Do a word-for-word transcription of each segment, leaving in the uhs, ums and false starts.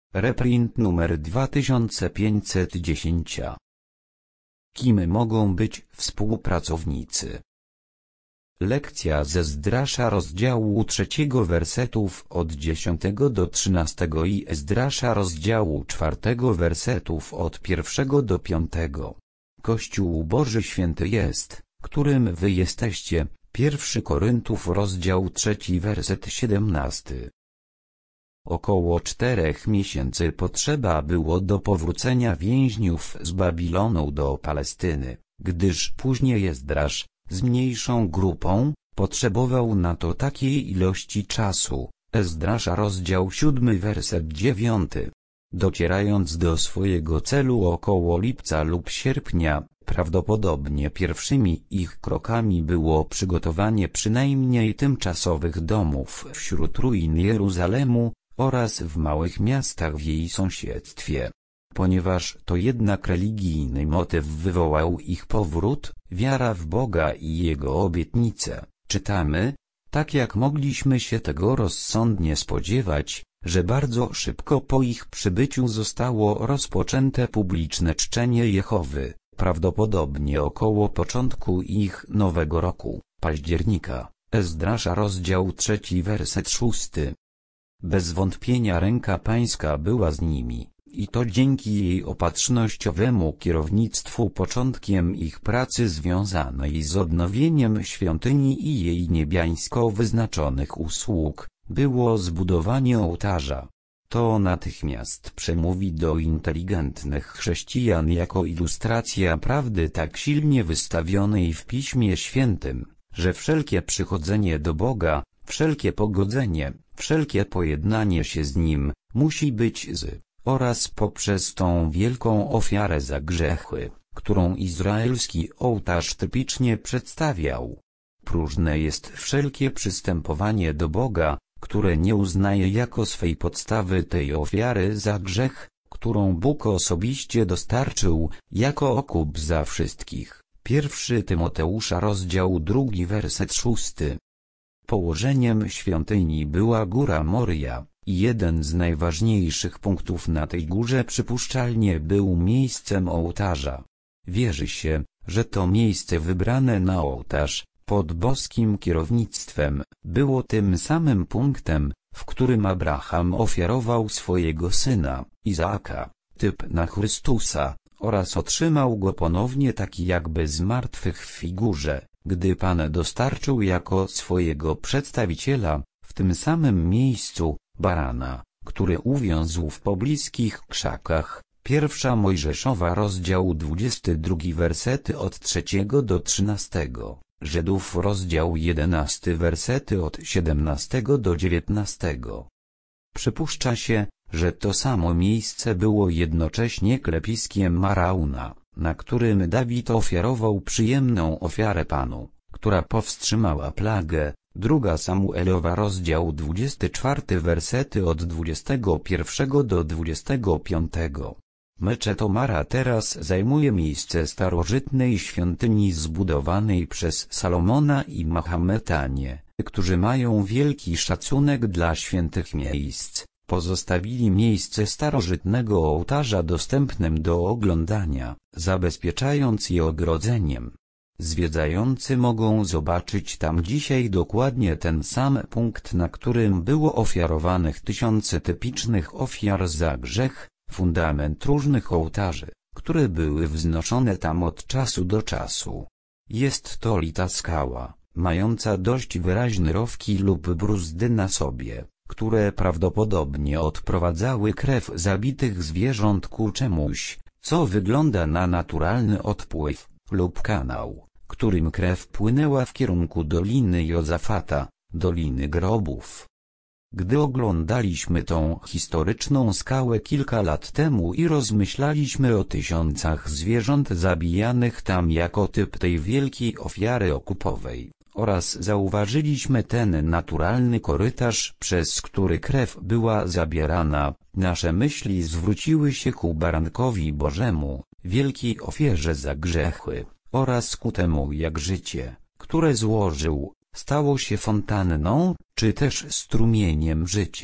Reprint numer dwa tysiące pięćset dziesięć. Kim mogą być współpracownicy? Lekcja ze Ezdrasza rozdziału trzeciego wersetów od dziesiątego do trzynastego i Ezdrasza rozdziału czwartego wersetów od pierwszego do piątego. Kościół Boży Święty jest, którym wy jesteście. Pierwszy Koryntów rozdział trzeci werset siedemnasty. Około czterech miesięcy potrzeba było do powrócenia więźniów z Babilonu do Palestyny, gdyż później Ezdrasz, z mniejszą grupą, potrzebował na to takiej ilości czasu. Ezdrasza rozdział siódmy werset dziewiąty. Docierając do swojego celu około lipca lub sierpnia, prawdopodobnie pierwszymi ich krokami było przygotowanie przynajmniej tymczasowych domów wśród ruin Jeruzalemu oraz w małych miastach w jej sąsiedztwie. Ponieważ to jednak religijny motyw wywołał ich powrót, wiara w Boga i Jego obietnice, czytamy, tak jak mogliśmy się tego rozsądnie spodziewać, że bardzo szybko po ich przybyciu zostało rozpoczęte publiczne czczenie Jehowy, prawdopodobnie około początku ich nowego roku, października. Ezdrasza rozdział trzeci werset szósty. Bez wątpienia ręka Pańska była z nimi, i to dzięki jej opatrznościowemu kierownictwu początkiem ich pracy związanej z odnowieniem świątyni i jej niebiańsko wyznaczonych usług, było zbudowanie ołtarza. To natychmiast przemówi do inteligentnych chrześcijan jako ilustracja prawdy tak silnie wystawionej w Piśmie Świętym, że wszelkie przychodzenie do Boga, wszelkie pogodzenie, wszelkie pojednanie się z Nim, musi być z, oraz poprzez tą wielką ofiarę za grzechy, którą izraelski ołtarz typicznie przedstawiał. Próżne jest wszelkie przystępowanie do Boga, które nie uznaje jako swej podstawy tej ofiary za grzech, którą Bóg osobiście dostarczył, jako okup za wszystkich. Pierwszy Tymoteusza rozdział drugi werset szósty. Położeniem świątyni była góra Moria, i jeden z najważniejszych punktów na tej górze przypuszczalnie był miejscem ołtarza. Wierzy się, że to miejsce wybrane na ołtarz, pod boskim kierownictwem, było tym samym punktem, w którym Abraham ofiarował swojego syna, Izaaka, typ na Chrystusa, oraz otrzymał go ponownie taki jakby z martwych w figurze, gdy Pan dostarczył jako swojego przedstawiciela, w tym samym miejscu, barana, który uwiązł w pobliskich krzakach. Pierwsza Mojżeszowa rozdział dwudziesty drugi wersety od trzeciego do trzynastego. Żydów rozdział jedenasty wersety od siedemnastego do dziewiętnastego. Przypuszcza się, że to samo miejsce było jednocześnie klepiskiem Arauna, na którym Dawid ofiarował przyjemną ofiarę Panu, która powstrzymała plagę. Druga Samuelowa rozdział dwudziesty czwarty wersety od dwudziestego pierwszego do dwudziestego piątego. Meczet Omara teraz zajmuje miejsce starożytnej świątyni zbudowanej przez Salomona i Mahometanie, którzy mają wielki szacunek dla świętych miejsc. Pozostawili miejsce starożytnego ołtarza dostępnym do oglądania, zabezpieczając je ogrodzeniem. Zwiedzający mogą zobaczyć tam dzisiaj dokładnie ten sam punkt, na którym było ofiarowanych tysiące typicznych ofiar za grzech, fundament różnych ołtarzy, które były wznoszone tam od czasu do czasu. Jest to lita skała, mająca dość wyraźne rowki lub bruzdy na sobie, które prawdopodobnie odprowadzały krew zabitych zwierząt ku czemuś, co wygląda na naturalny odpływ, lub kanał, którym krew płynęła w kierunku Doliny Jozafata, Doliny Grobów. Gdy oglądaliśmy tą historyczną skałę kilka lat temu i rozmyślaliśmy o tysiącach zwierząt zabijanych tam jako typ tej wielkiej ofiary okupowej, oraz zauważyliśmy ten naturalny korytarz, przez który krew była zabierana, nasze myśli zwróciły się ku barankowi Bożemu, wielkiej ofierze za grzechy, oraz ku temu jak życie, które złożył, stało się fontanną, czy też strumieniem życia,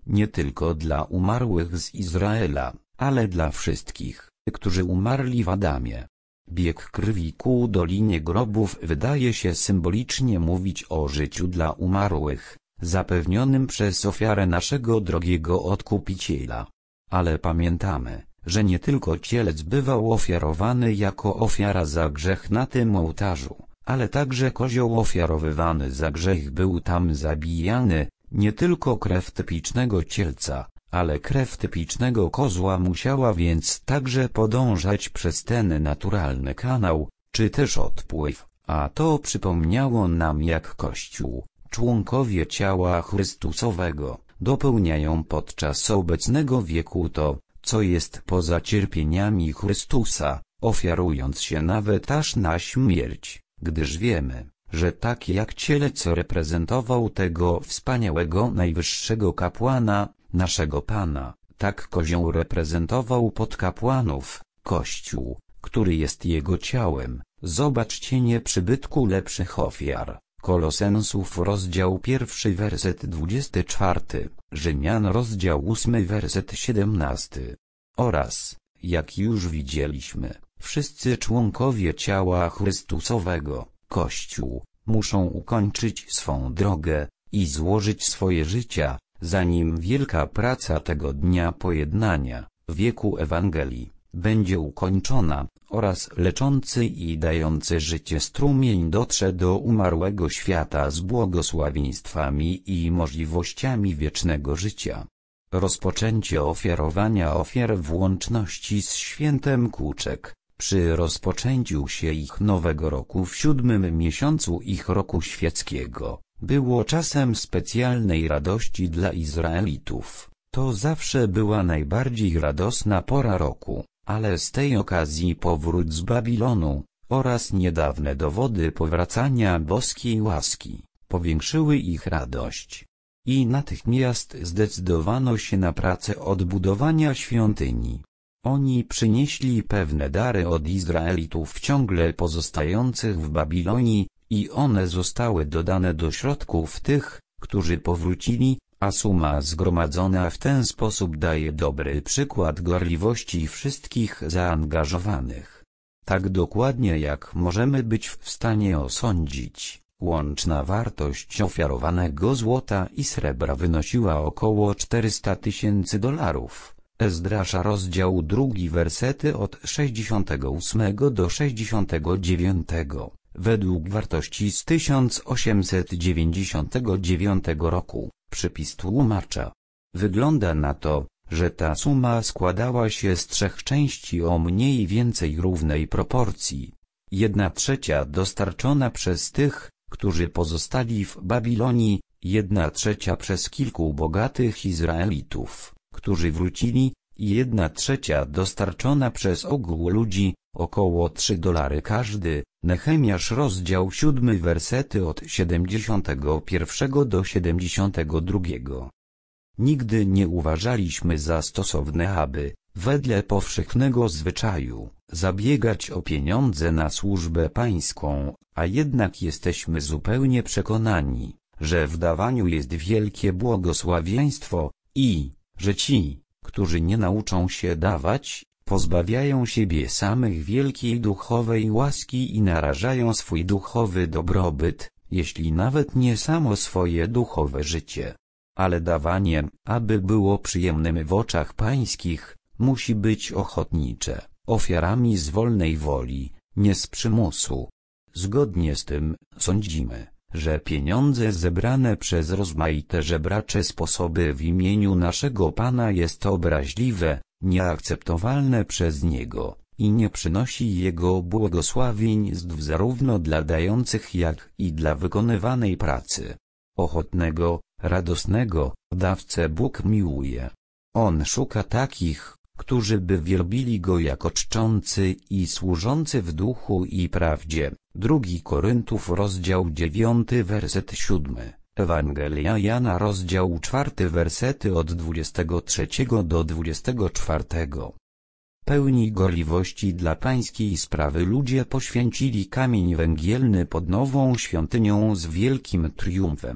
nie tylko dla umarłych z Izraela, ale dla wszystkich, którzy umarli w Adamie. Bieg krwi ku dolinie grobów wydaje się symbolicznie mówić o życiu dla umarłych, zapewnionym przez ofiarę naszego drogiego Odkupiciela. Ale pamiętamy, że nie tylko cielec bywał ofiarowany jako ofiara za grzech na tym ołtarzu, ale także kozioł ofiarowywany za grzech był tam zabijany. Nie tylko krew typicznego cielca, ale krew typicznego kozła musiała więc także podążać przez ten naturalny kanał, czy też odpływ, a to przypomniało nam, jak Kościół, członkowie ciała Chrystusowego, dopełniają podczas obecnego wieku to, co jest poza cierpieniami Chrystusa, ofiarując się nawet aż na śmierć, gdyż wiemy, że tak jak cielec reprezentował tego wspaniałego najwyższego kapłana, naszego Pana, tak kozioł reprezentował podkapłanów, Kościół, który jest jego ciałem. Zobaczcie nieprzybytku lepszych ofiar. Kolosensów rozdział pierwszy werset dwudziesty czwarty, Rzymian rozdział ósmy werset siedemnasty. Oraz, jak już widzieliśmy, wszyscy członkowie ciała Chrystusowego, Kościół, muszą ukończyć swą drogę i złożyć swoje życia, zanim wielka praca tego dnia pojednania, wieku Ewangelii, będzie ukończona, oraz leczący i dający życie strumień dotrze do umarłego świata z błogosławieństwami i możliwościami wiecznego życia. Rozpoczęcie ofiarowania ofiar w łączności z świętem Kłuczek, przy rozpoczęciu się ich nowego roku w siódmym miesiącu ich roku świeckiego, było czasem specjalnej radości dla Izraelitów. To zawsze była najbardziej radosna pora roku, ale z tej okazji powrót z Babilonu, oraz niedawne dowody powracania boskiej łaski, powiększyły ich radość. I natychmiast zdecydowano się na pracę odbudowania świątyni. Oni przynieśli pewne dary od Izraelitów ciągle pozostających w Babilonii, i one zostały dodane do środków tych, którzy powrócili, a suma zgromadzona w ten sposób daje dobry przykład gorliwości wszystkich zaangażowanych. Tak dokładnie jak możemy być w stanie osądzić, łączna wartość ofiarowanego złota i srebra wynosiła około czterysta tysięcy dolarów. Ezdrasza rozdział drugi wersety od sześćdziesiątego ósmego do sześćdziesiątego dziewiątego, według wartości z tysiąc osiemset dziewięćdziesiątego dziewiątego roku, przypis tłumacza. Wygląda na to, że ta suma składała się z trzech części o mniej więcej równej proporcji. Jedna trzecia dostarczona przez tych, którzy pozostali w Babilonii, jedna trzecia przez kilku bogatych Izraelitów, którzy wrócili, i jedna trzecia dostarczona przez ogół ludzi, około trzy dolary każdy. Nehemiasz rozdział siódmy wersety od siedemdziesiątego pierwszego do siedemdziesiątego drugiego. Nigdy nie uważaliśmy za stosowne, aby, wedle powszechnego zwyczaju, zabiegać o pieniądze na służbę pańską, a jednak jesteśmy zupełnie przekonani, że w dawaniu jest wielkie błogosławieństwo i, że ci, którzy nie nauczą się dawać, pozbawiają siebie samych wielkiej duchowej łaski i narażają swój duchowy dobrobyt, jeśli nawet nie samo swoje duchowe życie. Ale dawanie, aby było przyjemnym w oczach pańskich, musi być ochotnicze, ofiarami z wolnej woli, nie z przymusu. Zgodnie z tym, sądzimy, że pieniądze zebrane przez rozmaite żebracze sposoby w imieniu naszego Pana jest obraźliwe, nieakceptowalne przez Niego, i nie przynosi Jego błogosławieństw zarówno dla dających jak i dla wykonywanej pracy. Ochotnego, radosnego dawcę Bóg miłuje. On szuka takich, którzy by wielbili Go jako czczący i służący w duchu i prawdzie. Drugi Koryntów rozdział dziewiąty werset siódmy. Ewangelia Jana rozdział czwarty wersety od dwudziestego trzeciego do dwudziestego czwartego. Pełni gorliwości dla pańskiej sprawy ludzie poświęcili kamień węgielny pod nową świątynią z wielkim triumfem.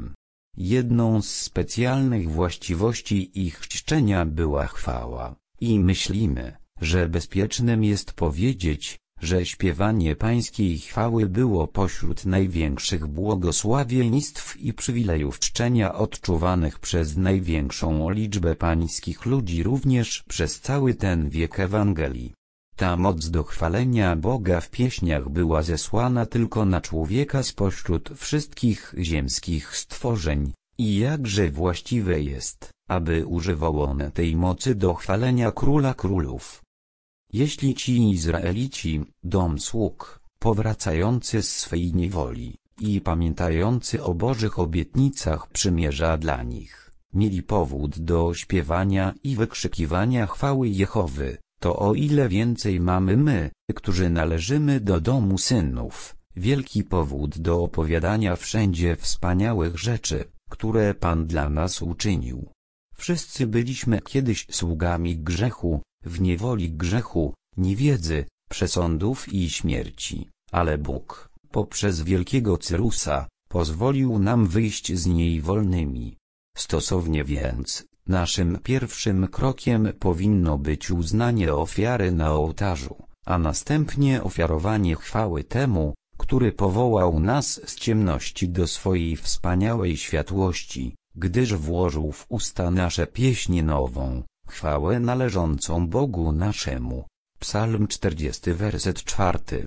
Jedną z specjalnych właściwości ich czczenia była chwała, i myślimy, że bezpiecznym jest powiedzieć, że śpiewanie Pańskiej chwały było pośród największych błogosławieństw i przywilejów czczenia odczuwanych przez największą liczbę pańskich ludzi również przez cały ten wiek Ewangelii. Ta moc do chwalenia Boga w pieśniach była zesłana tylko na człowieka spośród wszystkich ziemskich stworzeń, i jakże właściwe jest, aby używał on tej mocy do chwalenia Króla Królów. Jeśli ci Izraelici, dom sług, powracający z swej niewoli i pamiętający o Bożych obietnicach przymierza dla nich, mieli powód do śpiewania i wykrzykiwania chwały Jehowy, to o ile więcej mamy my, którzy należymy do domu synów, wielki powód do opowiadania wszędzie wspaniałych rzeczy, które Pan dla nas uczynił. Wszyscy byliśmy kiedyś sługami grzechu, w niewoli grzechu, niewiedzy, przesądów i śmierci, ale Bóg, poprzez wielkiego Cyrusa, pozwolił nam wyjść z niej wolnymi. Stosownie więc, naszym pierwszym krokiem powinno być uznanie ofiary na ołtarzu, a następnie ofiarowanie chwały temu, który powołał nas z ciemności do swojej wspaniałej światłości, gdyż włożył w usta nasze pieśń nową, chwałę należącą Bogu naszemu. Psalm czterdziesty, werset czwarty.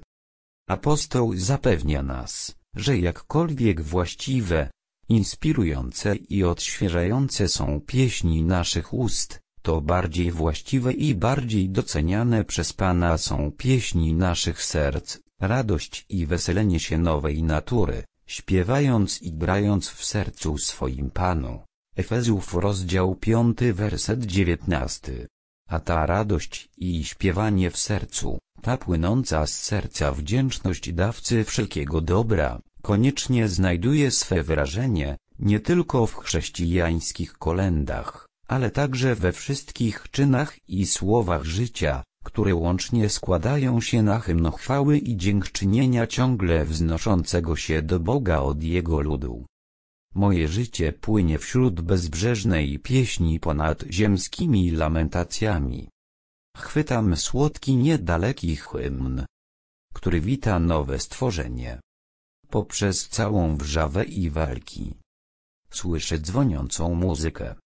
Apostoł zapewnia nas, że jakkolwiek właściwe, inspirujące i odświeżające są pieśni naszych ust, to bardziej właściwe i bardziej doceniane przez Pana są pieśni naszych serc, radość i weselenie się nowej natury, śpiewając i grając w sercu swoim Panu. Efezjów rozdział piąty, werset dziewiętnasty. A ta radość i śpiewanie w sercu, ta płynąca z serca wdzięczność dawcy wszelkiego dobra, koniecznie znajduje swe wyrażenie, nie tylko w chrześcijańskich kolędach, ale także we wszystkich czynach i słowach życia, które łącznie składają się na hymn chwały i dziękczynienia ciągle wznoszącego się do Boga od Jego ludu. Moje życie płynie wśród bezbrzeżnej pieśni ponad ziemskimi lamentacjami. Chwytam słodki niedaleki hymn, który wita nowe stworzenie. Poprzez całą wrzawę i walki słyszę dzwoniącą muzykę.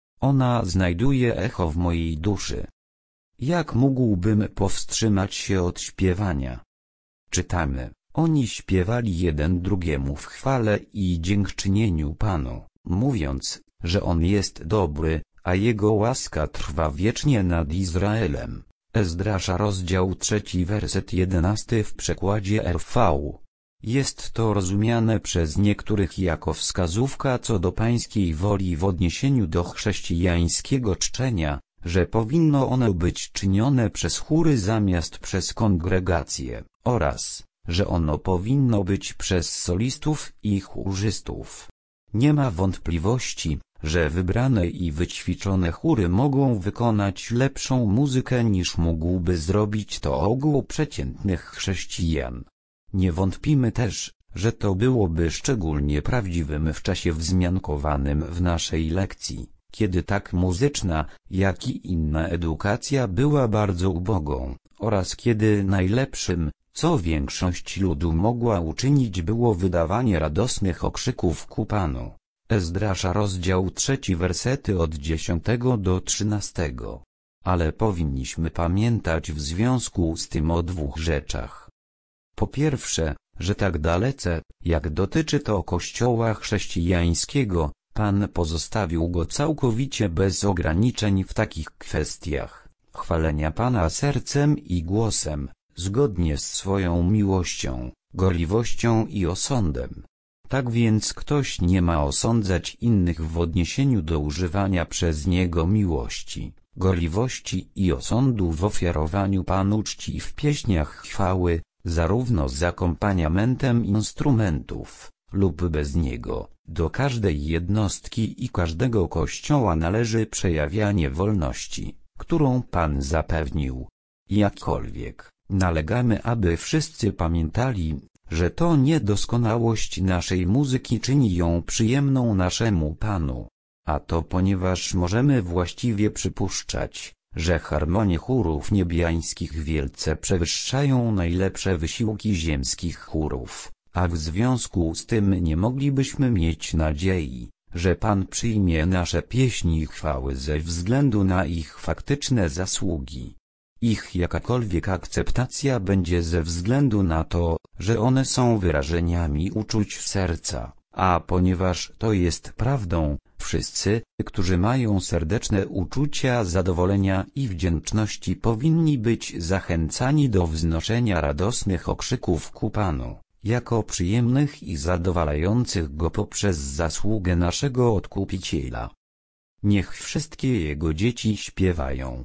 Ona znajduje echo w mojej duszy. Jak mógłbym powstrzymać się od śpiewania? Czytamy, oni śpiewali jeden drugiemu w chwale i dziękczynieniu Panu, mówiąc, że On jest dobry, a Jego łaska trwa wiecznie nad Izraelem. Ezdrasza rozdział trzeci, werset jedenasty w przekładzie R V. Jest to rozumiane przez niektórych jako wskazówka co do pańskiej woli w odniesieniu do chrześcijańskiego czczenia, że powinno ono być czynione przez chóry zamiast przez kongregację, oraz, że ono powinno być przez solistów i chórzystów. Nie ma wątpliwości, że wybrane i wyćwiczone chóry mogą wykonać lepszą muzykę niż mógłby zrobić to ogół przeciętnych chrześcijan. Nie wątpimy też, że to byłoby szczególnie prawdziwym w czasie wzmiankowanym w naszej lekcji, kiedy tak muzyczna, jak i inna edukacja była bardzo ubogą, oraz kiedy najlepszym, co większość ludu mogła uczynić, było wydawanie radosnych okrzyków ku Panu. Ezdrasza rozdział trzeci, wersety od dziesiątego do trzynastego. Ale powinniśmy pamiętać w związku z tym o dwóch rzeczach. Po pierwsze, że tak dalece, jak dotyczy to Kościoła chrześcijańskiego, Pan pozostawił go całkowicie bez ograniczeń w takich kwestiach chwalenia Pana sercem i głosem, zgodnie z swoją miłością, gorliwością i osądem. Tak więc ktoś nie ma osądzać innych w odniesieniu do używania przez niego miłości, gorliwości i osądu w ofiarowaniu Panu czci w pieśniach chwały, zarówno z akompaniamentem instrumentów, lub bez niego. Do każdej jednostki i każdego kościoła należy przejawianie wolności, którą Pan zapewnił. Jakkolwiek nalegamy, aby wszyscy pamiętali, że to niedoskonałość naszej muzyki czyni ją przyjemną naszemu Panu. A to ponieważ możemy właściwie przypuszczać, że harmonie chórów niebiańskich wielce przewyższają najlepsze wysiłki ziemskich chórów, a w związku z tym nie moglibyśmy mieć nadziei, że Pan przyjmie nasze pieśni chwały ze względu na ich faktyczne zasługi. Ich jakakolwiek akceptacja będzie ze względu na to, że one są wyrażeniami uczuć serca, a ponieważ to jest prawdą, wszyscy, którzy mają serdeczne uczucia zadowolenia i wdzięczności, powinni być zachęcani do wznoszenia radosnych okrzyków ku Panu, jako przyjemnych i zadowalających Go poprzez zasługę naszego Odkupiciela. Niech wszystkie Jego dzieci śpiewają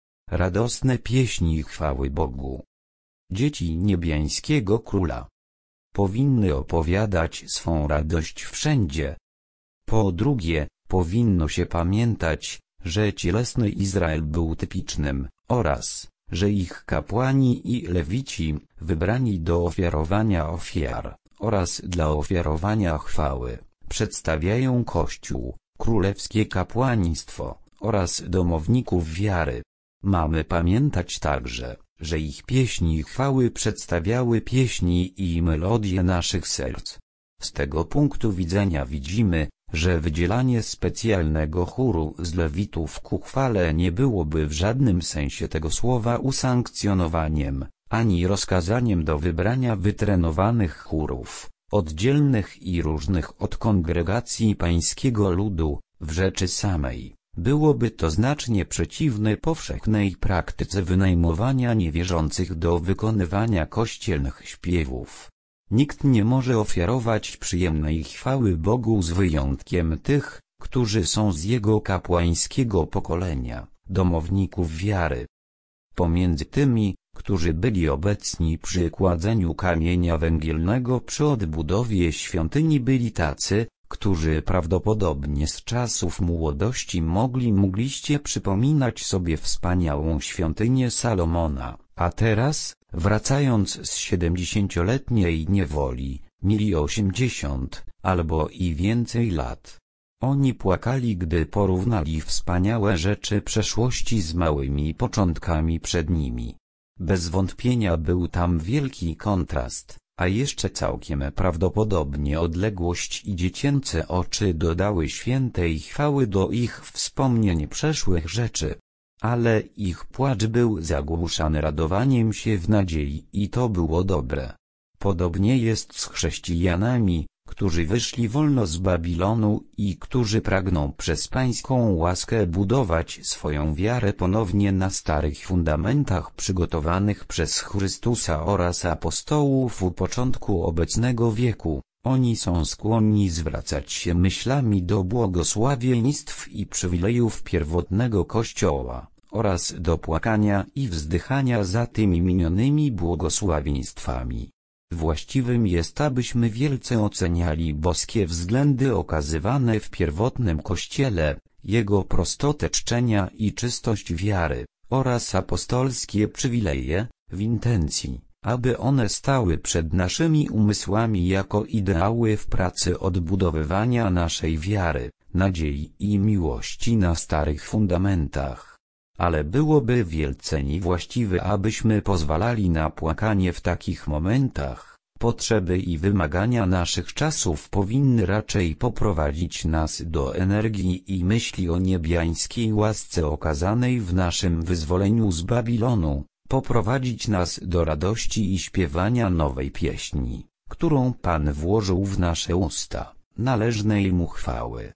radosne pieśni chwały Bogu. Dzieci niebiańskiego Króla powinny opowiadać swą radość wszędzie. Po drugie, powinno się pamiętać, że cielesny Izrael był typicznym, oraz, że ich kapłani i lewici, wybrani do ofiarowania ofiar, oraz dla ofiarowania chwały, przedstawiają Kościół, królewskie kapłaństwo, oraz domowników wiary. Mamy pamiętać także, że ich pieśni chwały przedstawiały pieśni i melodie naszych serc. Z tego punktu widzenia widzimy, że wydzielanie specjalnego chóru z lewitów ku chwale nie byłoby w żadnym sensie tego słowa usankcjonowaniem, ani rozkazaniem do wybrania wytrenowanych chórów, oddzielnych i różnych od kongregacji pańskiego ludu, w rzeczy samej. Byłoby to znacznie przeciwne powszechnej praktyce wynajmowania niewierzących do wykonywania kościelnych śpiewów. Nikt nie może ofiarować przyjemnej chwały Bogu z wyjątkiem tych, którzy są z Jego kapłańskiego pokolenia, domowników wiary. Pomiędzy tymi, którzy byli obecni przy kładzeniu kamienia węgielnego przy odbudowie świątyni, byli tacy, którzy prawdopodobnie z czasów młodości mogli mogliście przypominać sobie wspaniałą świątynię Salomona, a teraz, wracając z siedemdziesięcioletniej niewoli, mieli osiemdziesiąt, albo i więcej lat. Oni płakali, gdy porównali wspaniałe rzeczy przeszłości z małymi początkami przed nimi. Bez wątpienia był tam wielki kontrast, a jeszcze całkiem prawdopodobnie odległość i dziecięce oczy dodały świętej chwały do ich wspomnień przeszłych rzeczy. Ale ich płacz był zagłuszany radowaniem się w nadziei i to było dobre. Podobnie jest z chrześcijanami, którzy wyszli wolno z Babilonu i którzy pragną przez pańską łaskę budować swoją wiarę ponownie na starych fundamentach przygotowanych przez Chrystusa oraz apostołów u początku obecnego wieku. Oni są skłonni zwracać się myślami do błogosławieństw i przywilejów pierwotnego Kościoła, oraz do płakania i wzdychania za tymi minionymi błogosławieństwami. Właściwym jest, abyśmy wielce oceniali boskie względy okazywane w pierwotnym Kościele, jego prostotę czczenia i czystość wiary, oraz apostolskie przywileje, w intencji, aby one stały przed naszymi umysłami jako ideały w pracy odbudowywania naszej wiary, nadziei i miłości na starych fundamentach. Ale byłoby wielce niewłaściwe, abyśmy pozwalali na płakanie w takich momentach. Potrzeby i wymagania naszych czasów powinny raczej poprowadzić nas do energii i myśli o niebiańskiej łasce okazanej w naszym wyzwoleniu z Babilonu, poprowadzić nas do radości i śpiewania nowej pieśni, którą Pan włożył w nasze usta, należnej Mu chwały.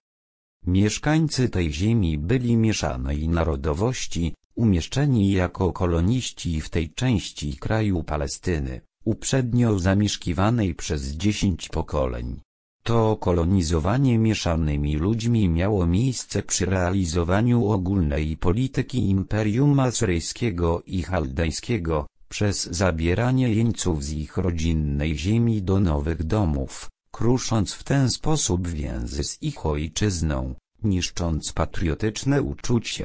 Mieszkańcy tej ziemi byli mieszanej narodowości, umieszczeni jako koloniści w tej części kraju Palestyny, uprzednio zamieszkiwanej przez dziesięć pokoleń. To kolonizowanie mieszanymi ludźmi miało miejsce przy realizowaniu ogólnej polityki Imperium Asyryjskiego i Chaldejskiego, przez zabieranie jeńców z ich rodzinnej ziemi do nowych domów, krusząc w ten sposób więzy z ich ojczyzną, niszcząc patriotyczne uczucia,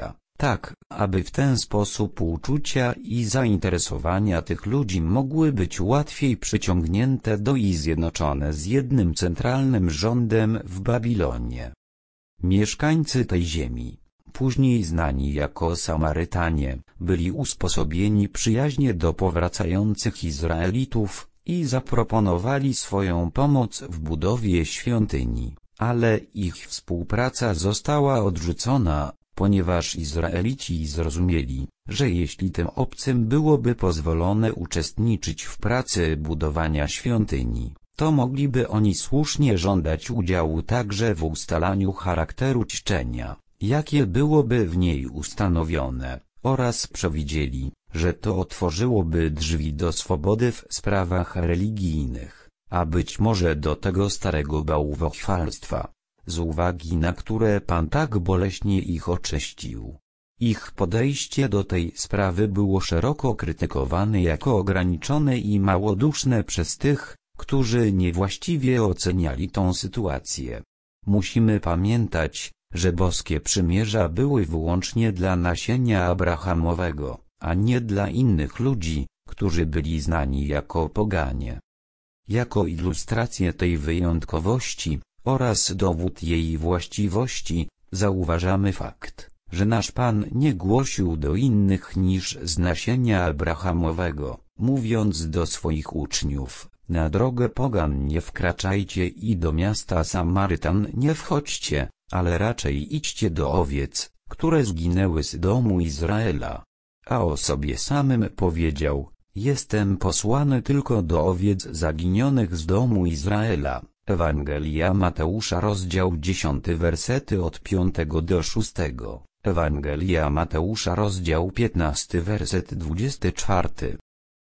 tak, aby w ten sposób uczucia i zainteresowania tych ludzi mogły być łatwiej przyciągnięte do i zjednoczone z jednym centralnym rządem w Babilonie. Mieszkańcy tej ziemi, później znani jako Samarytanie, byli usposobieni przyjaźnie do powracających Izraelitów i zaproponowali swoją pomoc w budowie świątyni, ale ich współpraca została odrzucona, ponieważ Izraelici zrozumieli, że jeśli tym obcym byłoby pozwolone uczestniczyć w pracy budowania świątyni, to mogliby oni słusznie żądać udziału także w ustalaniu charakteru czczenia, jakie byłoby w niej ustanowione, oraz przewidzieli, że to otworzyłoby drzwi do swobody w sprawach religijnych, a być może do tego starego bałwochwalstwa, z uwagi na które Pan tak boleśnie ich oczyścił. Ich podejście do tej sprawy było szeroko krytykowane jako ograniczone i małoduszne przez tych, którzy niewłaściwie oceniali tą sytuację. Musimy pamiętać, że boskie przymierza były wyłącznie dla nasienia Abrahamowego, a nie dla innych ludzi, którzy byli znani jako poganie. Jako ilustrację tej wyjątkowości oraz dowód jej właściwości, zauważamy fakt, że nasz Pan nie głosił do innych niż z nasienia Abrahamowego, mówiąc do swoich uczniów: na drogę pogan nie wkraczajcie i do miasta Samarytan nie wchodźcie, ale raczej idźcie do owiec, które zginęły z domu Izraela. A o sobie samym powiedział: jestem posłany tylko do owiec zaginionych z domu Izraela. Ewangelia Mateusza, rozdział dziesiąty, wersety od piątego do szóstego. Ewangelia Mateusza, rozdział piętnasty, werset dwudziesty czwarty.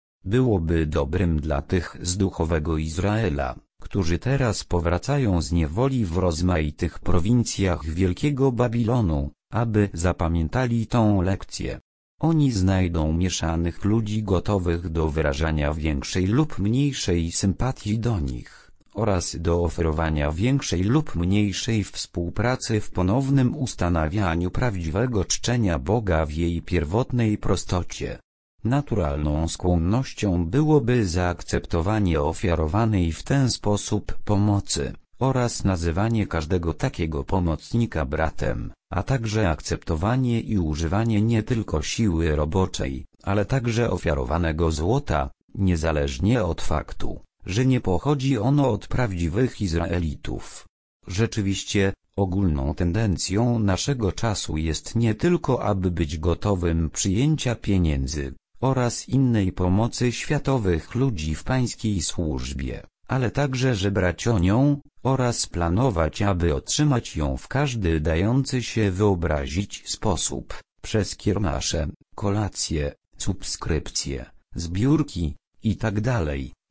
Byłoby dobrym dla tych z duchowego Izraela, którzy teraz powracają z niewoli w rozmaitych prowincjach Wielkiego Babilonu, aby zapamiętali tą lekcję. Oni znajdą mieszanych ludzi gotowych do wyrażania większej lub mniejszej sympatii do nich, oraz do oferowania większej lub mniejszej współpracy w ponownym ustanawianiu prawdziwego czczenia Boga w jej pierwotnej prostocie. Naturalną skłonnością byłoby zaakceptowanie ofiarowanej w ten sposób pomocy, oraz nazywanie każdego takiego pomocnika bratem, a także akceptowanie i używanie nie tylko siły roboczej, ale także ofiarowanego złota, niezależnie od faktu, że nie pochodzi ono od prawdziwych Izraelitów. Rzeczywiście, ogólną tendencją naszego czasu jest nie tylko aby być gotowym przyjęcia pieniędzy oraz innej pomocy światowych ludzi w pańskiej służbie, ale także żebrać o nią, oraz planować, aby otrzymać ją w każdy dający się wyobrazić sposób, przez kiermasze, kolacje, subskrypcje, zbiórki, itd.,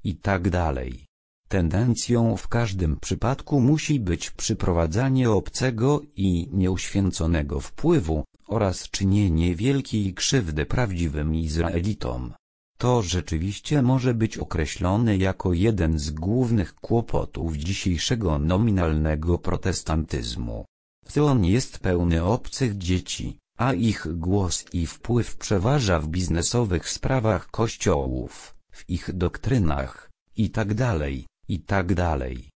itd. Tendencją w każdym przypadku musi być przyprowadzanie obcego i nieuświęconego wpływu, oraz czynienie wielkiej krzywdy prawdziwym Izraelitom. To rzeczywiście może być określone jako jeden z głównych kłopotów dzisiejszego nominalnego protestantyzmu. On jest pełny obcych dzieci, a ich głos i wpływ przeważa w biznesowych sprawach kościołów, w ich doktrynach, itd., itd.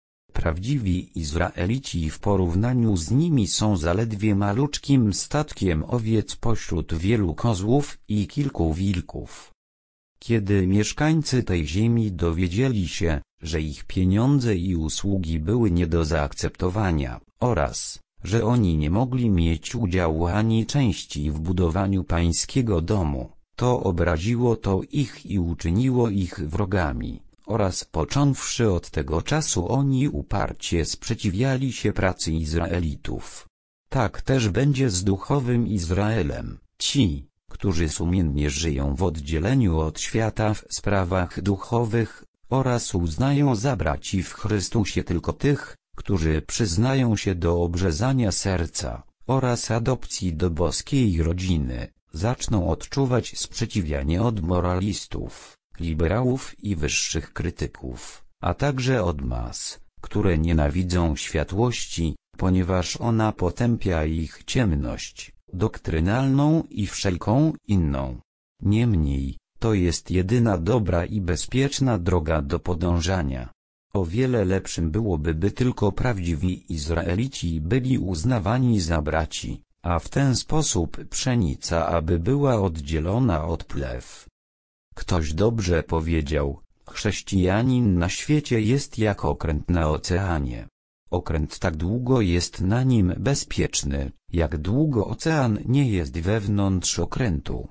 Prawdziwi Izraelici w porównaniu z nimi są zaledwie maluczkim statkiem owiec pośród wielu kozłów i kilku wilków. Kiedy mieszkańcy tej ziemi dowiedzieli się, że ich pieniądze i usługi były nie do zaakceptowania, oraz, że oni nie mogli mieć udziału ani części w budowaniu pańskiego domu, to obraziło to ich i uczyniło ich wrogami, oraz począwszy od tego czasu oni uparcie sprzeciwiali się pracy Izraelitów. Tak też będzie z duchowym Izraelem. Ci, którzy sumiennie żyją w oddzieleniu od świata w sprawach duchowych, oraz uznają za braci w Chrystusie tylko tych, którzy przyznają się do obrzezania serca, oraz adopcji do boskiej rodziny, zaczną odczuwać sprzeciwianie od moralistów, liberałów i wyższych krytyków, a także od mas, które nienawidzą światłości, ponieważ ona potępia ich ciemność, doktrynalną i wszelką inną. Niemniej, to jest jedyna dobra i bezpieczna droga do podążania. O wiele lepszym byłoby, by tylko prawdziwi Izraelici byli uznawani za braci, a w ten sposób pszenica aby była oddzielona od plew. Ktoś dobrze powiedział: chrześcijanin na świecie jest jak okręt na oceanie. Okręt tak długo jest na nim bezpieczny, jak długo ocean nie jest wewnątrz okrętu.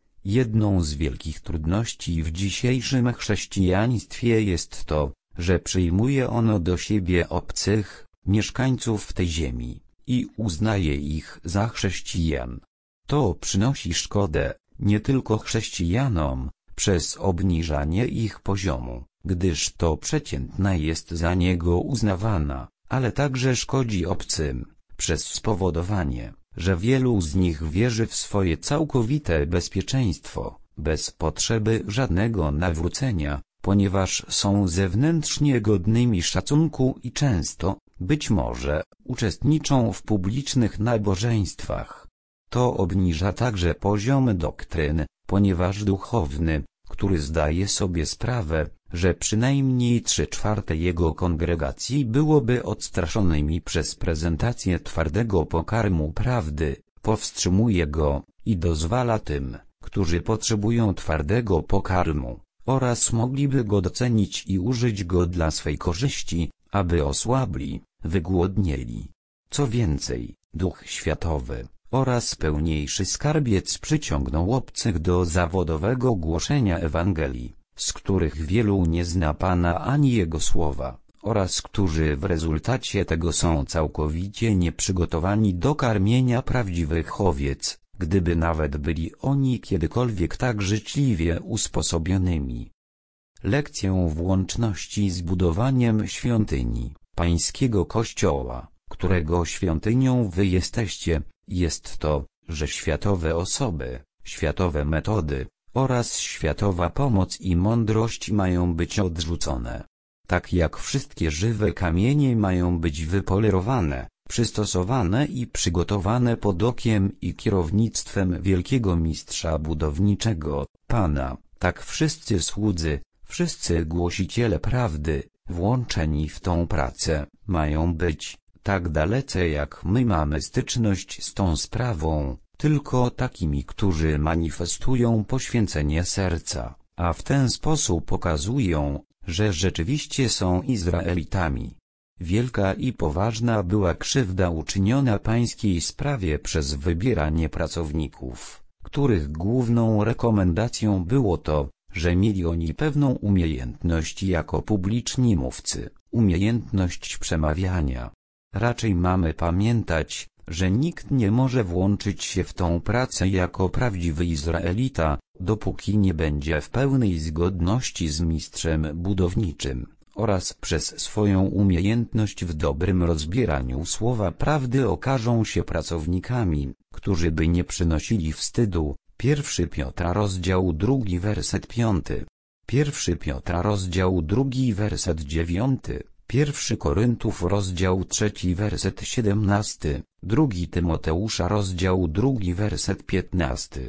Jedną z wielkich trudności w dzisiejszym chrześcijaństwie jest to, że przyjmuje ono do siebie obcych, mieszkańców tej ziemi, i uznaje ich za chrześcijan. To przynosi szkodę, nie tylko chrześcijanom, przez obniżanie ich poziomu, gdyż to przeciętna jest za niego uznawana, ale także szkodzi obcym, przez spowodowanie, że wielu z nich wierzy w swoje całkowite bezpieczeństwo, bez potrzeby żadnego nawrócenia, ponieważ są zewnętrznie godnymi szacunku i często, być może, uczestniczą w publicznych nabożeństwach. To obniża także poziom doktryn, ponieważ duchowny, który zdaje sobie sprawę, że przynajmniej trzy czwarte jego kongregacji byłoby odstraszonymi przez prezentację twardego pokarmu prawdy, powstrzymuje go i dozwala tym, którzy potrzebują twardego pokarmu, oraz mogliby go docenić i użyć go dla swej korzyści, aby osłabli, wygłodnieli. Co więcej, duch światowy oraz pełniejszy skarbiec przyciągną obcych do zawodowego głoszenia Ewangelii, z których wielu nie zna Pana ani Jego słowa, oraz którzy w rezultacie tego są całkowicie nieprzygotowani do karmienia prawdziwych owiec, gdyby nawet byli oni kiedykolwiek tak życzliwie usposobionymi. Lekcję w łączności z budowaniem świątyni, pańskiego Kościoła, którego świątynią wy jesteście, jest to, że światowe osoby, światowe metody oraz światowa pomoc i mądrość mają być odrzucone. Tak jak wszystkie żywe kamienie mają być wypolerowane, przystosowane i przygotowane pod okiem i kierownictwem wielkiego mistrza budowniczego, Pana, tak wszyscy słudzy, wszyscy głosiciele prawdy, włączeni w tą pracę, mają być, tak dalece jak my mamy styczność z tą sprawą, tylko takimi, którzy manifestują poświęcenie serca, a w ten sposób pokazują, że rzeczywiście są Izraelitami. Wielka i poważna była krzywda uczyniona pańskiej sprawie przez wybieranie pracowników, których główną rekomendacją było to, że mieli oni pewną umiejętność jako publiczni mówcy, umiejętność przemawiania. Raczej mamy pamiętać, że nikt nie może włączyć się w tą pracę jako prawdziwy Izraelita, dopóki nie będzie w pełnej zgodności z mistrzem budowniczym, oraz przez swoją umiejętność w dobrym rozbieraniu słowa prawdy okażą się pracownikami, którzy by nie przynosili wstydu. Pierwszy Piotra rozdział drugi werset piąty. Pierwszy Piotra rozdział drugi werset dziewiąty. Pierwszy Koryntów rozdział trzeci werset siedemnasty. Drugi Tymoteusza rozdział drugi werset piętnasty.